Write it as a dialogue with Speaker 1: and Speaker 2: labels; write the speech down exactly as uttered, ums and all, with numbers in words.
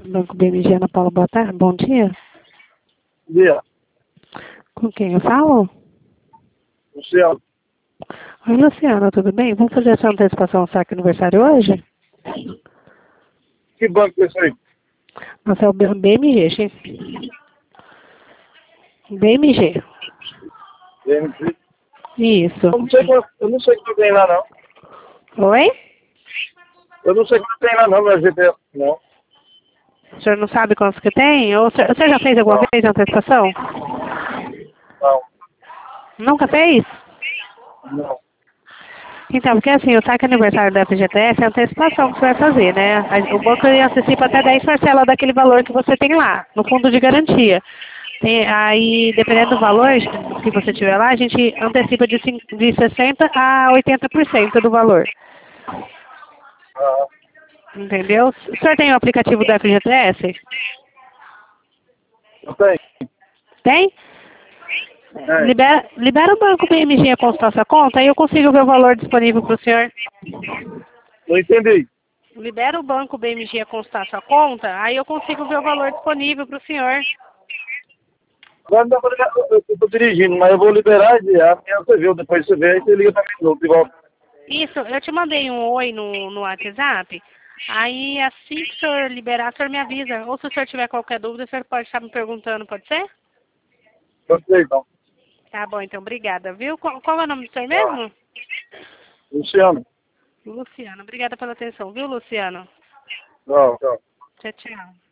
Speaker 1: Banco B M G, Ana Paula, boa tarde, bom dia.
Speaker 2: Bom dia.
Speaker 1: Com quem eu falo?
Speaker 2: Luciano.
Speaker 1: Oi, Luciana, tudo bem? Vamos fazer essa antecipação do saque aniversário hoje?
Speaker 2: Que banco é esse aí?
Speaker 1: Nossa, é o B M G, gente. B M G.
Speaker 2: B M G?
Speaker 1: Isso.
Speaker 2: Eu não sei quanto, eu não sei quanto tem lá, não.
Speaker 1: Oi?
Speaker 2: Eu não sei quanto tem lá, não, mas G P S, não.
Speaker 1: O senhor não sabe quantos que tem? Ou o senhor, o senhor já fez alguma
Speaker 2: Não.
Speaker 1: vez a antecipação?
Speaker 2: Não.
Speaker 1: Nunca fez?
Speaker 2: Não.
Speaker 1: Então, porque assim, o saque aniversário da F G T S é a antecipação que você vai fazer, né? A- O banco ele antecipa até dez parcelas daquele valor que você tem lá, no fundo de garantia. Tem, aí, dependendo do valor que você tiver lá, a gente antecipa de, cin- de sessenta por cento a oitenta por cento do valor.
Speaker 2: Ah,
Speaker 1: Entendeu? O senhor tem o aplicativo da F G T S?
Speaker 2: eu tenho.
Speaker 1: Tem?
Speaker 2: É.
Speaker 1: Libera, libera o banco B M G a consultar sua conta, aí eu consigo ver o valor disponível para o senhor.
Speaker 2: Não entendi.
Speaker 1: Libera o banco B M G a consultar sua conta, aí eu consigo ver o valor disponível para o senhor.
Speaker 2: Agora não dá pra ligar, eu estou dirigindo, mas eu vou liberar e amanhã você viu, depois você vê, aí você liga pra mim de novo, de volta.
Speaker 1: Isso, eu te mandei um oi no, no WhatsApp. Aí assim que o senhor liberar, o senhor me avisa. Ou se o senhor tiver qualquer dúvida, o senhor pode estar me perguntando, pode ser?
Speaker 2: Gostei, então.
Speaker 1: Tá bom, então, obrigada, viu? Qual, qual é o nome do senhor
Speaker 2: Ah,
Speaker 1: mesmo?
Speaker 2: Luciano.
Speaker 1: Luciano. Obrigada pela atenção, viu, Luciano?
Speaker 2: Tchau, tchau.
Speaker 1: Tchau, tchau.